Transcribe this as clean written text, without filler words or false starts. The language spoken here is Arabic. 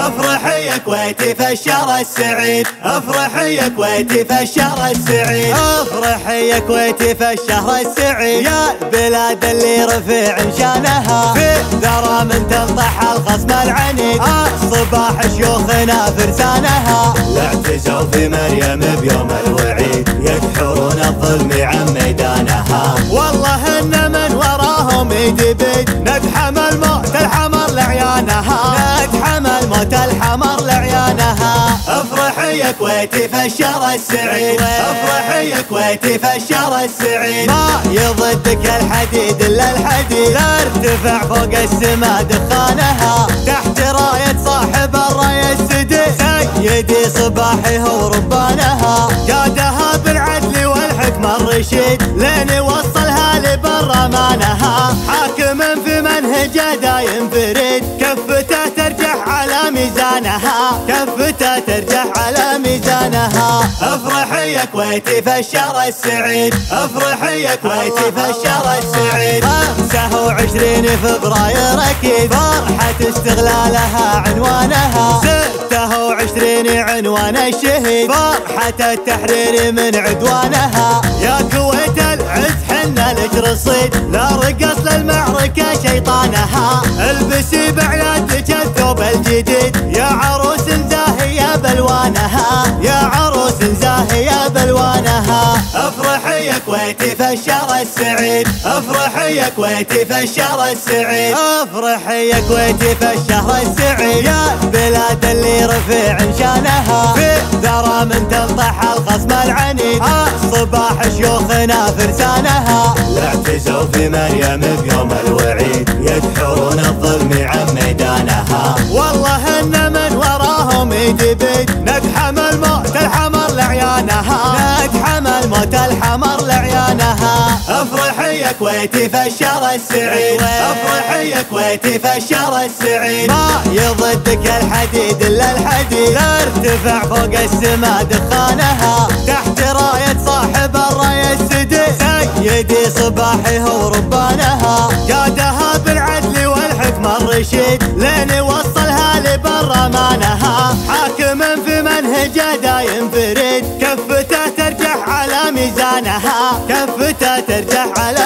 افرحي يا كويتي في الشهر السعيد، افرحي يا كويتي في الشهر السعيد، افرحي يا كويتي في الشهر السعيد، يا البلاد اللي رفيع شانها في ذرى من تنطح الخصم العنيد، صباح شيوخنا فرسانها لا اعتزوا في مريم بيوم الوعيد، يدحرون الظلم عن ميدانها، والله ان من وراهم يد بيد، ندحم الموت الحمر لعيانها، ندحم الموت الحمر لعيانها، افرحي يا كويتي في الشهر السعيد، افرحي يا كويتي في الشهر السعيد، ما يضدك الحديد الا الحديد، لا ارتفع فوق السما دخانها، تحت راية صاحب الراية السديد، سيدي صباحي هو ربانها، جادها بالعدل والحكمة الرشيد، لين وصلها لبرلمانها، حاكم في منهجه دايم فريد، كفته ترجح على ميزانها، كفته ترجح على ميزانها، افرحي يا كويتي في الشهر السعيد، افرحي يا كويتي في الشهر السعيد، 25 فبراير اكيد فرحة استغلالها عنوانها، 26 عنوان الشهيد فرحة التحرير من عدوانها، يا كويت العز حنا لك رصيد، لا رقص للمعركة شيطانها، البسي بعيادك الثوب الجديد، يا عروس زاهية بالوانها، يا عروس زاهية بالوانها، افرحي يا كويتي في الشهر السعيد، افرحي يا كويتي في الشهر السعيد، افرحي يا كويتي في الشهر السعيد، يا البلاد اللي رفيع شانها في ذرى من تنطح الخصم العنيد، صباح شيوخنا فرسانها لا اعتزوا في مريم بيوم الوعيد، يدحرون الظلم عن ميدانها، والله ان من وراهم يد بيد، ندحم الموت الحمر لعيانها، ندحم الموت الحمر لعيانها، افرحي يا كويتي في الشهر السعيد، افرحي يا كويتي في الشهر السعيد، ما يضدك الحديد الا الحديد، لا ارتفع فوق السما دخانها، تحت راية صاحب الراية السديد، سيدي صباحي هو ربانها، جادها بالعدل والحكمة الرشيد، لين وصلها لبرلمانها، حاكم في منهجه دايم فريد، كفته ترجح على ميزانها، كفته ترجح على